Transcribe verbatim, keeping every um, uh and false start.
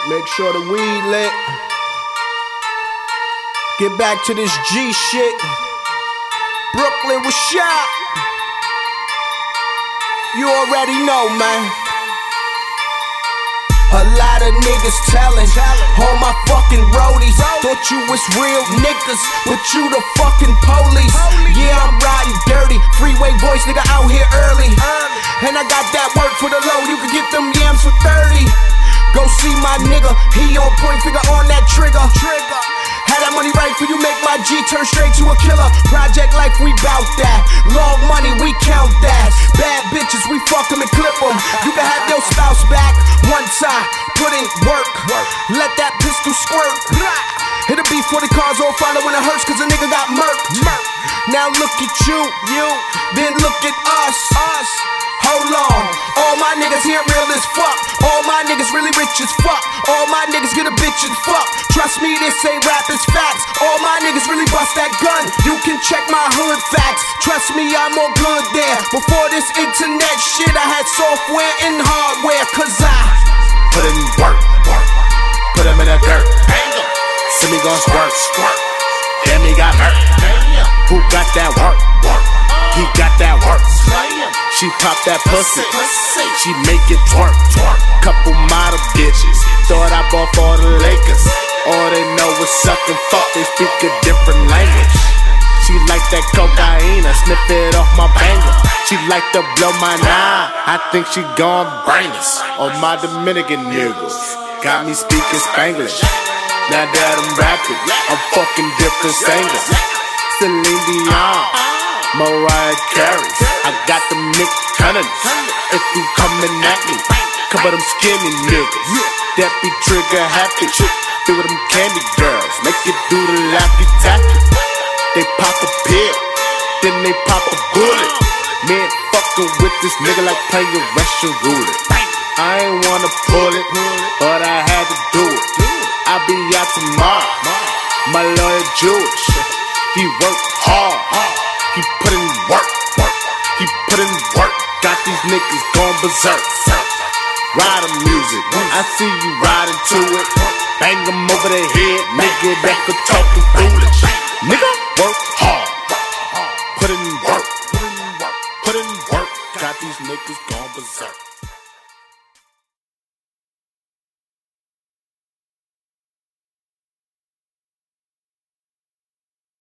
Make sure the weed lit. Get back to this G shit. Brooklyn, what's up? You already know, man. A lot of niggas tellin' on my fucking roadies. Thought you was real niggas, but you the fucking police. Yeah, I'm riding dirty, freeway boys, nigga out here early. And I got that work for the low, you can get them yams for thirty. Go see my nigga, he on point, finger on that trigger. Had that money right for you, make my G turn straight to a killer. Project life, we bout that. Long money, we count that. Bad bitches, we fuck them and clip them. You can have your spouse back one time, put in work. Let that pistol squirt. It'll be forty cars all follow when it hurts, cause a nigga got murked. Now look at you, you, then look at us, us. Hold on, all my niggas here real as fuck. All my niggas really rich as fuck. All my niggas get a bitch and fuck. Trust me, this ain't rap, it's facts. All my niggas really bust that gun. You can check my hood facts. Trust me, I'm more good there. Before this internet shit, I had software and hardware. Cause I put in work, work. Put him in the dirt. See me gon' squirt, squirt. Damn, he got hurt. Who got that work, work? He got that work. She pop that pussy, she make it twerk, twerk. Couple model bitches, thought I bought for the Lakers. All they know is suck and fuck, they speak a different language. She like that cocaine, I sniff it off my banger. She like to blow my nine, I think she gon' bring us. On my Dominican niggas, got me speaking Spanglish. Now that I'm rapping, I'm fucking different singers. Celine Dion, Mariah Carey, I got them Nick Cannons. If you coming at me, come with them skinny niggas that be trigger happy. Do with them candy girls, make you do the laffy taffy. They pop a pill, then they pop a bullet. Man, fucking with this nigga like playing Russian roulette. I ain't wanna pull it, but I had to do it. I'll be out tomorrow, my lawyer Jewish. He work hard, he put in work, work. He put in work, got these niggas going berserk. Riding music, I see you riding to it. Bang them over the head, nigga that for talking foolish. Nigga, work hard, put in work, put in work, got these niggas going berserk.